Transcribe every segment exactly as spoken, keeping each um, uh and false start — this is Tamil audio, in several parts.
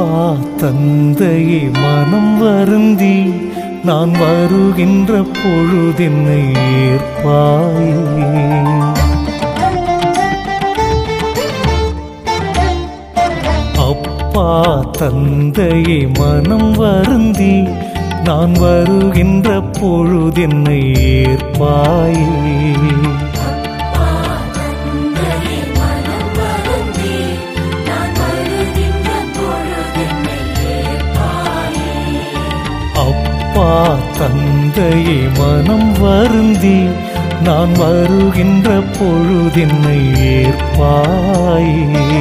அப்பா தந்தையே மனம் வருந்தி நான் வருகின்ற பொழுதென்னை ஏற்பாயே. அப்பா தந்தையே மனம் வருந்தி நான் வருகின்ற பொழுதென்னை ஏற்பாயே. அப்பா தந்தையே மனம் வருந்தி நான் வருகின்ற பொழுதென்னை ஏற்பாயே.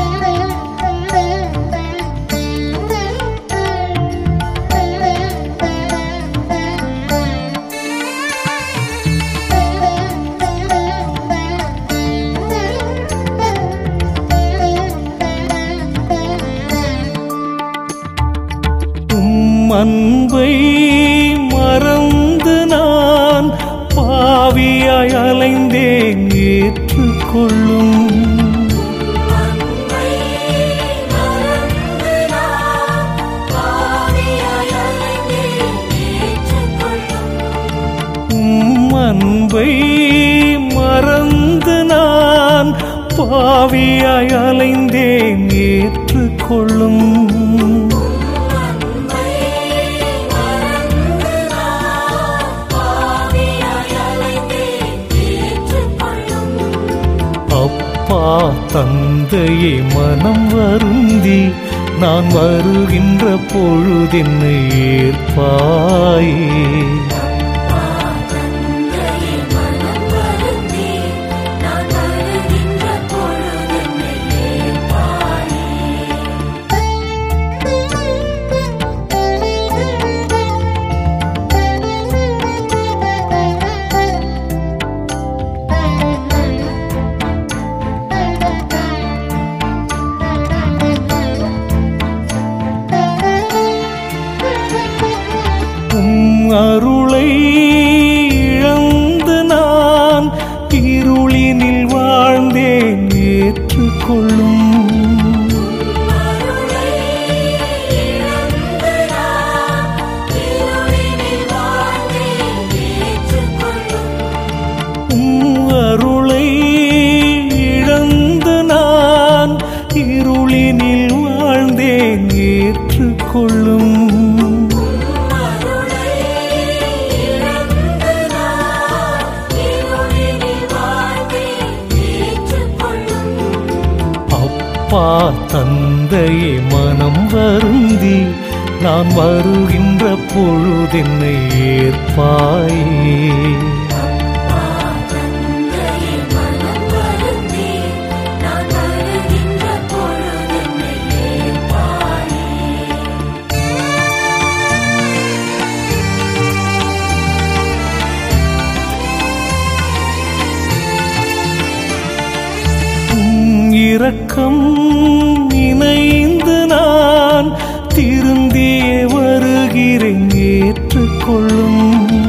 அன்பை மறந்து நான் பாவியாய் அலைந்தேன் ஏற்றுக்கொள்ளும். உம் அன்பை மறந்து நான் பாவியாய் அலைந்தேன் ஏற்றுக்கொள்ளும். அப்பா தந்தையே மனம் வருந்தி நான் வருகின்ற பொழுதென்னை ஏற்பாயே. அருளை இழந்து நான் இருளினில் வாழ்ந்தேன் ஏற்றுக்கொள்ளும். அருளை இழந்து நான் இருளினில் வாழ்ந்தேன் ஏற்றுக்கொள்ளும். அப்பா தந்தையே மனம் வருந்தி நான் வருகின்ற பொழுதென்னை ஏற்பாயே. இரக்கம் இணைந்து நான் திருந்தியே வருகிறேன் ஏற்றுக்கொள்ளும்.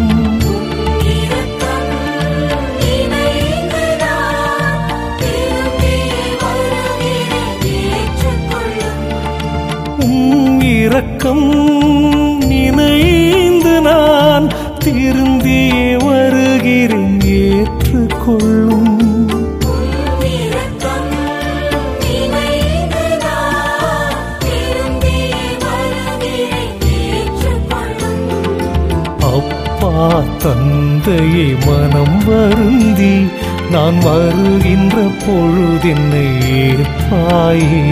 இரக்கம் இணைந்து நான் திருந்தியே வருகிறேன் ஏற்றுக்கொள்ளும். அப்பா தந்தையே மனம் வருந்தி நான் வருகின்ற பொழுதென்னை ஏற்பாயே.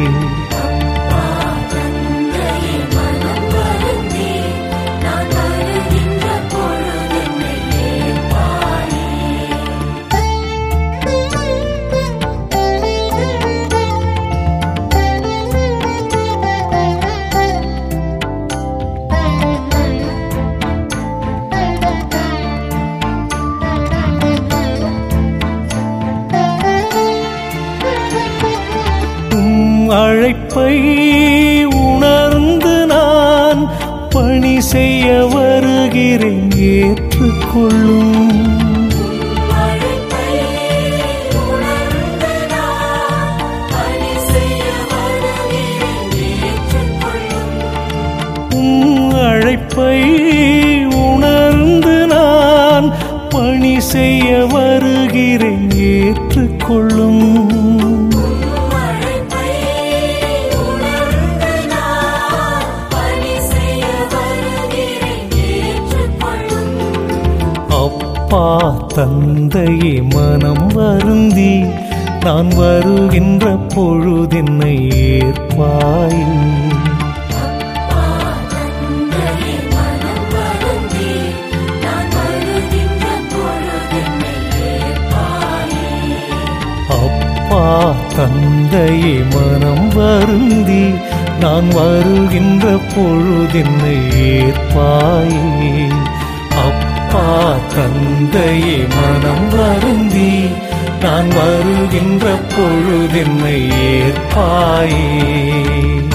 அழைப்பை உணர்ந்து நான் பணி செய்ய வருகிறேன் ஏற்றுக்கொள்ளும். செய்ய வருகிறேன் ஏற்றுக்கொள்ளும். அப்பா தந்தையே மனம் வருந்தி நான் வருகின்ற பொழுதென்னை ஏற்பாய். அப்பா தந்தையே மனம் வருந்தி நான் வருகின்ற பொழுதென்னை ஏற்பாய். அப்பா தந்தையே மனம் வருந்தி நான் வருகின்ற பொழுதென்னை ஏற்பாயே.